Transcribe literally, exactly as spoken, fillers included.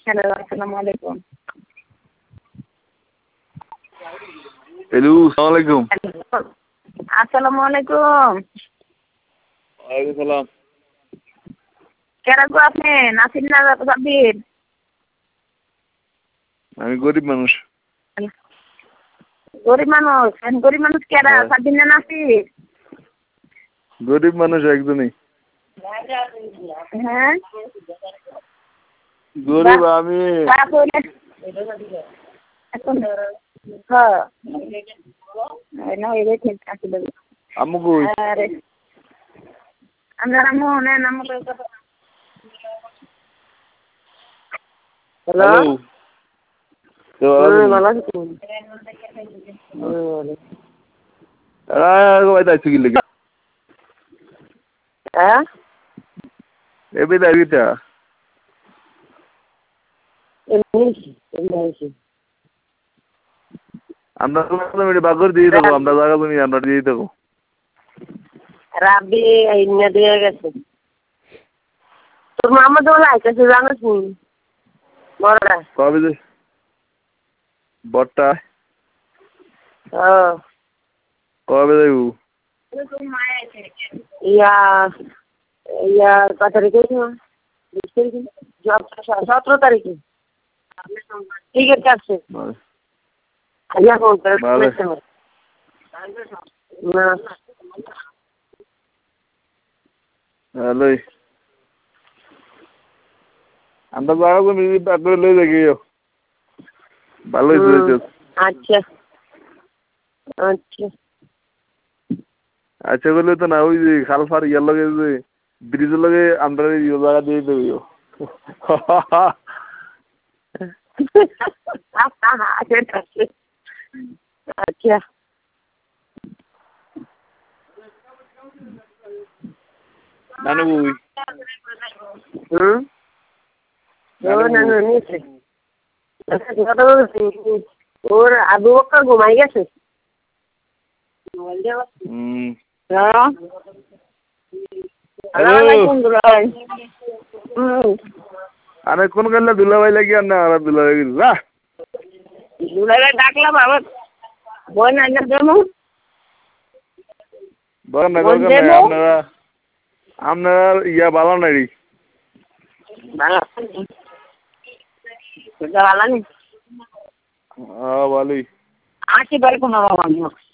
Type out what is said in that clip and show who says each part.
Speaker 1: Hello, আসসালামু আলাইকুম।
Speaker 2: Hello, আসসালামু আলাইকুম।
Speaker 1: আসসালামু আলাইকুম।
Speaker 2: ওয়ালাইকুম সালাম।
Speaker 1: কেরা গো আপনি? নাসির না সাব্বির?
Speaker 2: আমি গরিব মানুষ।
Speaker 1: গরিব মানুষ? গরিব মানুষ কেরা? সাব্বির না নাসির?
Speaker 2: গরিব মানুষ একজনই।
Speaker 1: হ্যাঁ
Speaker 2: গরিব আমি। আম্মু কই?
Speaker 1: আপনার আম্মু নেন আম্মু। হ্যালো, ভালো আছেন? হ্যাঁ
Speaker 2: এবে দাঁড়িয়েটা আমরা বাগর দিয়ে দেবো, আমরা জায়গা তুমি আমরা দিয়ে দেবো।
Speaker 1: রাবি দিয়ে গেছে তোর মামা দোলা আইতেছে জানিস নি? বড়রা
Speaker 2: কবে যে বটটা কবে যাইব?
Speaker 1: ইয়া ইয়া কত তারিখে? সতেরো তারিখে টিকিট কাটছে। ইয়া ফোন করে না
Speaker 2: হ্যালো, আমরা জায়গা তুমি করে লই যাই ভালো হয়েছে।
Speaker 1: আচ্ছা আচ্ছা
Speaker 2: আচ্ছা করলে তো না, ওই যে খাল ফার ইয়ার লগে যে ব্রিজের লগে আমরা ইয়ে জায়গা দিয়ে দেবো।
Speaker 1: আচ্ছা
Speaker 2: নানু বই
Speaker 1: হুম ওর আবু বক্কর ঘুমাই গেছে।
Speaker 2: আরে কোন গেলে দুলাভাই লাগি আর না আর দুলাভাই যা
Speaker 1: দুলাভাই ডাকলাম আবার বই না দেবো
Speaker 2: বল না দরকার নাই। আপনারা আপনারা ইয়া ভালো নাই
Speaker 1: ভালো ভালো নি
Speaker 2: ভালোই
Speaker 1: আসি বাড়ি কোনো